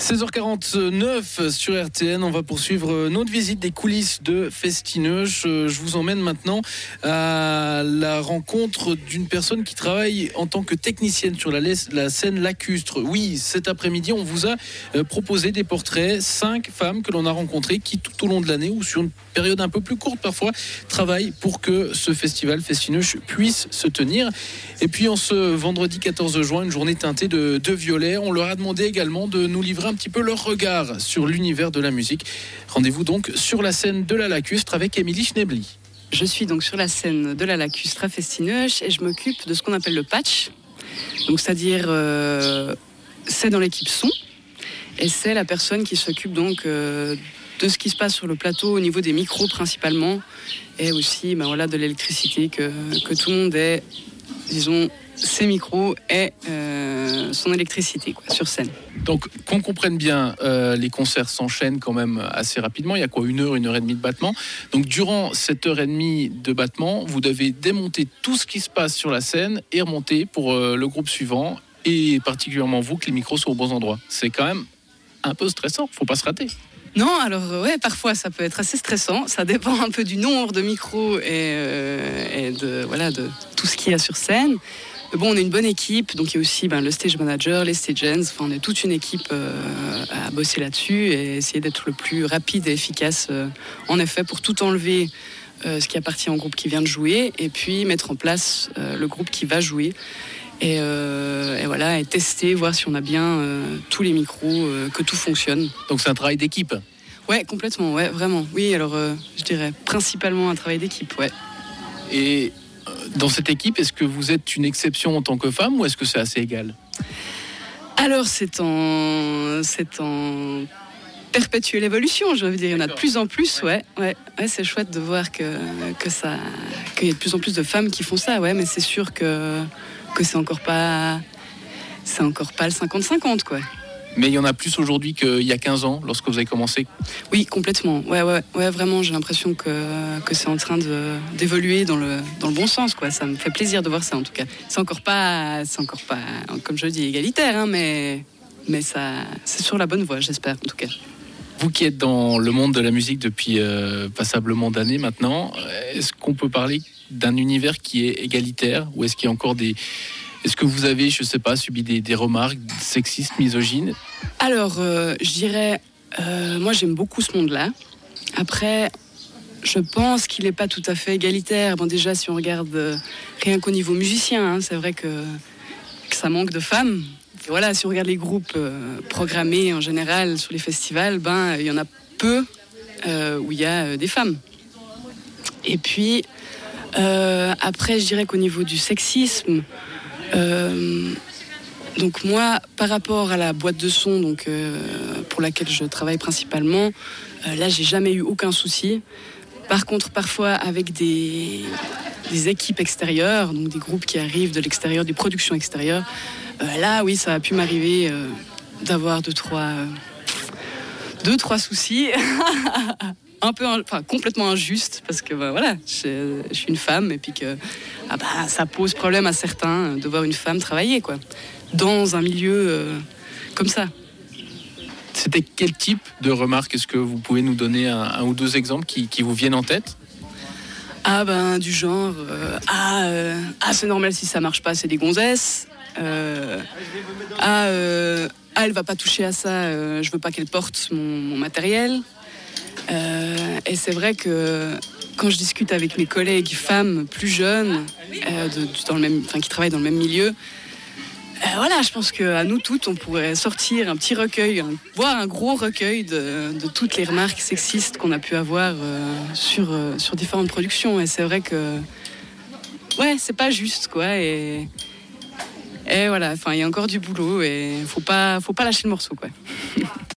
16h49 sur RTN, on va poursuivre notre visite des coulisses de Festineuch. Je vous emmène maintenant à la rencontre d'une personne qui travaille en tant que technicienne sur la scène lacustre. Oui, cet après-midi, on vous a proposé des portraits, 5 femmes que l'on a rencontrées qui tout au long de l'année ou sur une période un peu plus courte parfois, travaillent pour que ce festival Festineuch puisse se tenir. Et puis en ce vendredi 14 juin, une journée teintée de violet, on leur a demandé également de nous livrer un petit peu leur regard sur l'univers de la musique. Rendez-vous donc sur la scène de la Lacustre avec Émilie Schnebly. Je suis donc sur la scène de la Lacustre à Festineuch et je m'occupe de ce qu'on appelle le patch. Donc c'est-à-dire c'est dans l'équipe son et c'est la personne qui s'occupe donc de ce qui se passe sur le plateau au niveau des micros principalement et aussi de l'électricité que tout le monde ait, disons, ses micros et son électricité sur scène. Donc qu'on comprenne bien, les concerts s'enchaînent quand même assez rapidement. Il y a quoi, 1 heure et demie de battement. Donc durant cette heure et demie de battement, vous devez démonter tout ce qui se passe sur la scène et remonter pour le groupe suivant et particulièrement vous que les micros soient aux bons endroits. C'est quand même un peu stressant, faut pas se rater. Non, alors parfois ça peut être assez stressant. Ça dépend un peu du nombre de micros et de tout ce qu'il y a sur scène. Mais bon, on est une bonne équipe, donc il y a aussi le stage manager, les stagehands. Enfin, on est toute une équipe à bosser là-dessus et essayer d'être le plus rapide et efficace. En effet, pour tout enlever ce qui appartient au groupe qui vient de jouer et puis mettre en place le groupe qui va jouer. Et tester, voir si on a bien tous les micros, que tout fonctionne. Donc c'est un travail d'équipe. Ouais, complètement, ouais, vraiment. Oui, alors je dirais principalement un travail d'équipe, ouais. Et dans cette équipe, est-ce que vous êtes une exception en tant que femme ou est-ce que c'est assez égal ? Alors c'est en perpétuelle évolution, je veux dire. Il y en a de plus en plus, ouais, c'est chouette de voir qu'il y a de plus en plus de femmes qui font ça, ouais, mais c'est sûr que c'est encore pas le 50-50, quoi. Mais il y en a plus aujourd'hui qu'il y a 15 ans, lorsque vous avez commencé. Oui, complètement. Ouais, vraiment, j'ai l'impression que c'est en train d'évoluer dans le bon sens, quoi. Ça me fait plaisir de voir ça, en tout cas. C'est encore pas, comme je le dis, égalitaire, hein, mais ça, c'est sur la bonne voie, j'espère, en tout cas. Vous qui êtes dans le monde de la musique depuis passablement d'années maintenant, est-ce qu'on peut parler d'un univers qui est égalitaire ou est-ce qu'il y a encore Est-ce que vous avez, je sais pas, subi des remarques sexistes, misogynes ? Alors, je dirais, moi j'aime beaucoup ce monde-là. Après, je pense qu'il n'est pas tout à fait égalitaire. Bon, déjà, si on regarde rien qu'au niveau musicien, c'est vrai que ça manque de femmes. Et voilà, si on regarde les groupes programmés en général sur les festivals, il y en a peu où il y a des femmes. Et puis, après, je dirais qu'au niveau du sexisme, donc moi, par rapport à la boîte de son, pour laquelle je travaille principalement, là, j'ai jamais eu aucun souci. Par contre, parfois, avec des équipes extérieures, donc des groupes qui arrivent de l'extérieur, des productions extérieures, là, oui, ça a pu m'arriver d'avoir deux, trois soucis. Un peu, complètement injuste parce que je suis une femme et puis que ça pose problème à certains de voir une femme travailler, quoi, dans un milieu comme ça. C'était quel type de remarques ? Est-ce que vous pouvez nous donner un ou deux exemples qui vous viennent en tête ? Du genre c'est normal si ça marche pas, c'est des gonzesses. Elle va pas toucher à ça, je veux pas qu'elle porte mon matériel. Et c'est vrai que quand je discute avec mes collègues femmes plus jeunes qui travaillent dans le même milieu, je pense qu'à nous toutes on pourrait sortir un petit recueil, voire un gros recueil de toutes les remarques sexistes qu'on a pu avoir sur différentes productions. Et c'est vrai que c'est pas juste, quoi. Et voilà, il y a encore du boulot et faut pas lâcher le morceau, quoi.